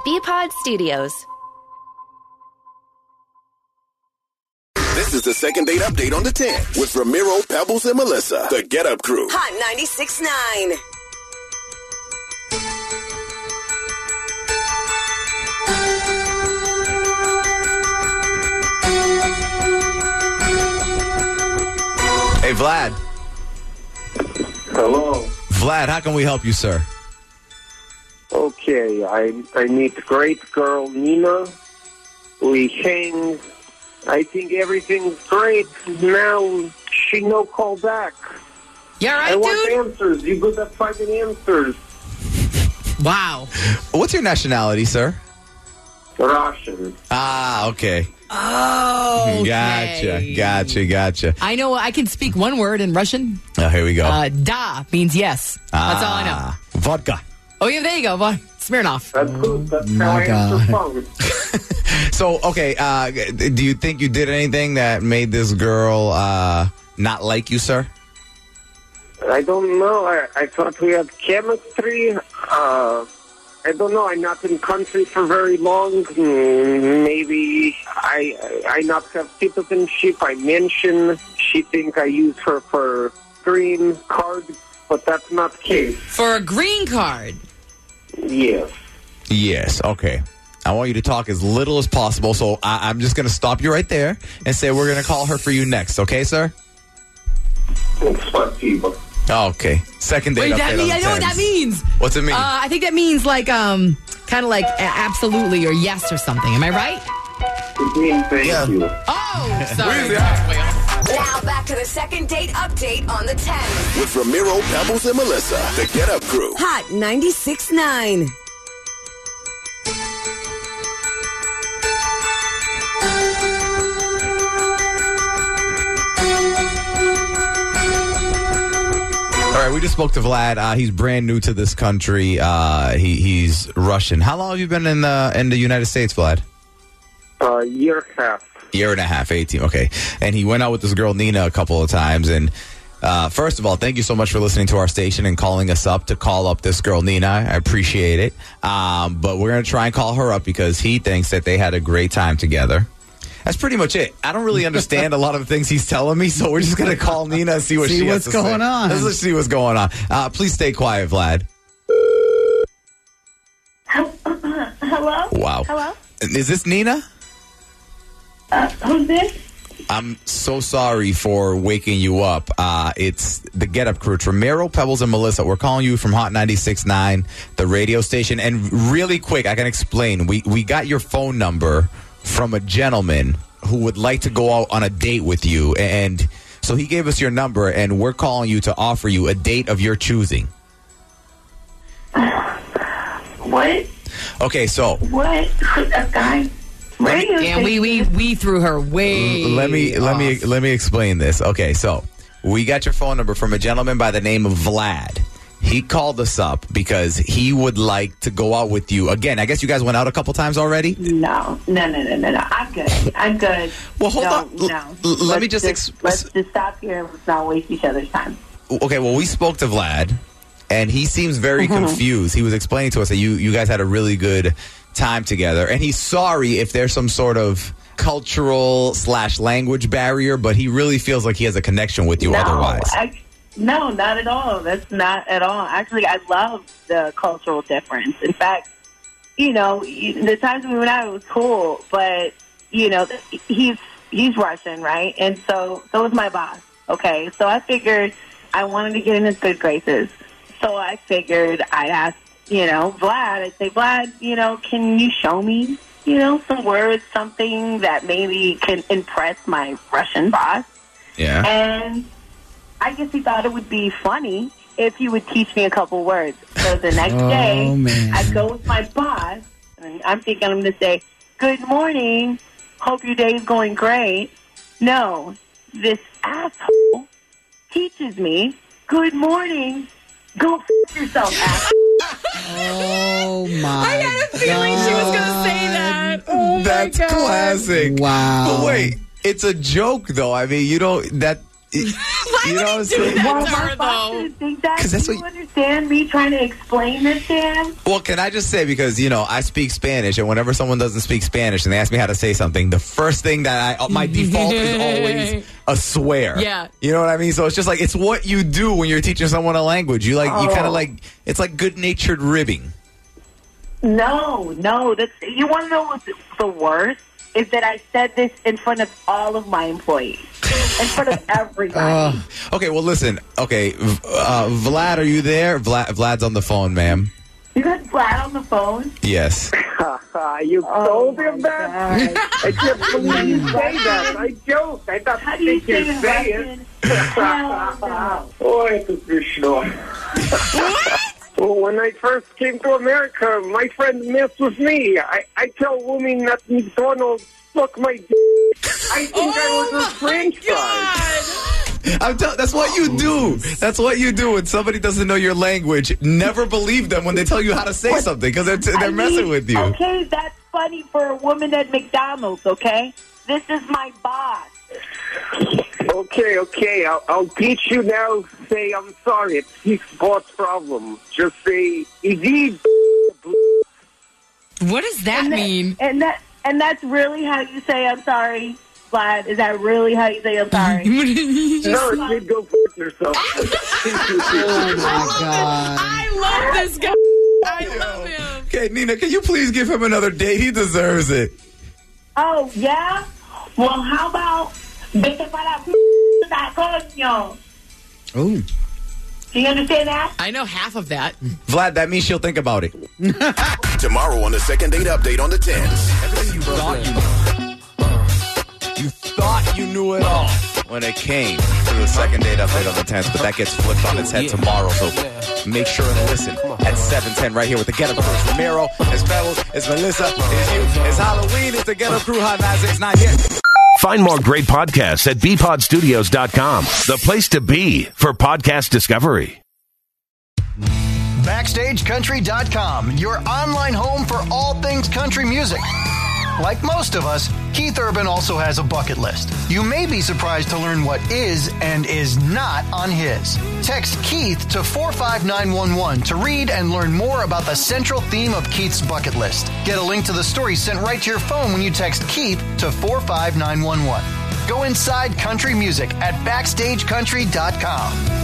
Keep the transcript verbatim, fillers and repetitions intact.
B-Pod Studios. This is the second date update on the ten with Ramiro, Pebbles, and Melissa. The Get Up Crew. Hot ninety-six point nine. Hey, Vlad. Hello. Vlad, how can we help you, sir? Okay, I I meet great girl Nina. We hang. I think everything's great. Now she no call back. Yeah, right, I want dude? answers. You good at finding answers. Wow. What's your nationality, sir? Russian. Ah, okay. Oh, okay. Gotcha, gotcha, gotcha. I know I can speak one word in Russian. Oh, here we go. Uh, da means yes. ah, That's all I know. Vodka. Oh, yeah, there you go. Vo- Smirnoff. That's good. That's how My I God. answer phone. So, okay, uh, do you think you did anything that made this girl uh, not like you, sir? I don't know. I, I thought we had chemistry. Uh, I don't know. I'm not in country for very long. Mm, Maybe I I not have citizenship. I mention she think I use her for green card, but that's not the case. For a green card. Yes. Yes, okay. I want you to talk as little as possible, so I- I'm just going to stop you right there and say we're going to call her for you next, okay, sir? Spasibo. Oh, okay. Second date Wait, that update mean, on I the know what that tens. means. What's it mean? Uh, I think that means like, um, kind of like a- absolutely or yes or something. Am I right? It means thank Yeah. you. Oh, sorry. Now back to the second date update on the ten. With Ramiro, Pebbles, and Melissa. The Get Up Crew. Hot ninety-six point nine. All right, we just spoke to Vlad. Uh, he's brand new to this country. Uh, he, he's Russian. How long have you been in the in the United States, Vlad? Uh, year and a half. Year and a half, eighteen. Okay. And he went out with this girl, Nina, a couple of times. And uh, first of all, thank you so much for listening to our station and calling us up to call up this girl, Nina. I appreciate it. Um, but we're going to try and call her up because he thinks that they had a great time together. That's pretty much it. I don't really understand a lot of the things he's telling me, so we're just going to call Nina and see what See she what's has to going say. on. Let's just see what's going on. Uh, please stay quiet, Vlad. Hello? Wow. Hello? Is this Nina? Uh, who's this? I'm so sorry for waking you up. Uh, it's the Get Up Crew. It's Ramiro, Pebbles, and Melissa. We're calling you from Hot ninety-six point nine, the radio station. And really quick, I can explain. We, we got your phone number from a gentleman who would like to go out on a date with you. And so he gave us your number, and we're calling you to offer you a date of your choosing. What? Okay, so What? A guy? Radio Damn, we, we, we threw her way let me let me off. let me explain this. Okay, so we got your phone number from a gentleman by the name of Vlad. He called us up because he would like to go out with you again. I guess you guys went out a couple times already. No, no, no, no, no, no. I'm good. I'm good. Well, hold no, on. L- No. l- let Let's me just ex- let's just stop here and let's not waste each other's time. Okay, well, we spoke to Vlad, and he seems very Mm-hmm. confused. He was explaining to us that you you guys had a really good time together, and he's sorry if there's some sort of cultural slash language barrier, but he really feels like he has a connection with you no, otherwise. I, no, not at all. That's not at all. Actually, I love the cultural difference. In fact, you know, the times we went out, it was cool, but, you know, he's he's Russian, right? And so, so was my boss, okay? So I figured I wanted to get in his good graces. So I figured I'd ask, you know, Vlad, I'd say, Vlad, you know, can you show me, you know, some words, something that maybe can impress my Russian boss? Yeah. And I guess he thought it would be funny if he would teach me a couple words. So the next Oh, day, man. I go with my boss, and I'm thinking I'm going to say, good morning, hope your day's going great. No, this asshole teaches me, good morning, go f*** yourself, asshole. Oh, my I had a feeling she was going to say that. Oh, my That's God. classic. Wow. But wait, it's a joke, though. I mean, you don't, that... Like, You know what I'm would he saying? do Why that to my her, boss though? didn't think that? 'Cause that's Do you what- understand me trying to explain this to him? Well, can I just say, because, you know, I speak Spanish, and whenever someone doesn't speak Spanish and they ask me how to say something, the first thing that I, my default is always a swear. Yeah. You know what I mean? So it's just like, it's what you do when you're teaching someone a language. You like, you kind Oh. of like, it's like good-natured ribbing. No, no. That's, you want to know what's the worst? Is that I said this in front of all of my employees. In front of everybody. Okay, well, listen. Okay, v- uh, Vlad, are you there? Vlad, Vlad's on the phone, ma'am. You got Vlad on the phone? Yes. You Oh, told my him that? God. I can't believe you say that. I joked. I thought How do you think you'd say say it. Russian? Hell no. Oh, it's a fish Well, when I first came to America, my friend messed with me. I, I tell women at McDonald's, suck my d***. I think I was a French fry. I'm tell- that's what you do. That's what you do when somebody doesn't know your language. Never believe them when they tell you how to say something because they're, t- they're I messing mean, with you. Okay, that's funny for a woman at McDonald's, okay? This is my boss. Okay, okay, I'll, I'll teach you now. Say, I'm sorry, it's his boss problem. Just say, easy. What does that and mean? That, and that and that's really how you say I'm sorry, Vlad? Is that really how you say I'm sorry? No, it did go fuck yourself. Oh, my God. I love this guy. I love him. Okay, Nina, can you please give him another date? He deserves it. Oh, yeah? Well, how about vete para p***, coño? Ooh. Do you understand that? I know half of that. Vlad, that means she'll think about it. Tomorrow on the second date update on the tens. Everything you thought you knew. You thought you knew it all when it came to the second date update on the tens, but that gets flipped on its head tomorrow. So make sure and listen at seven ten right here with the Get Up Crew. It's Ramiro, it's Pebbles, it's Melissa, it's you, it's Halloween, it's the Get Up Crew Hot nine six nine. Yeah. Find more great podcasts at b pod studios dot com, the place to be for podcast discovery. Backstage Country dot com, your online home for all things country music. Like most of us, Keith Urban also has a bucket list. You may be surprised to learn what is and is not on his. Text Keith to four five nine one one to read and learn more about the central theme of Keith's bucket list. Get a link to the story sent right to your phone when you text Keith to four five nine one one. Go inside country music at backstage country dot com.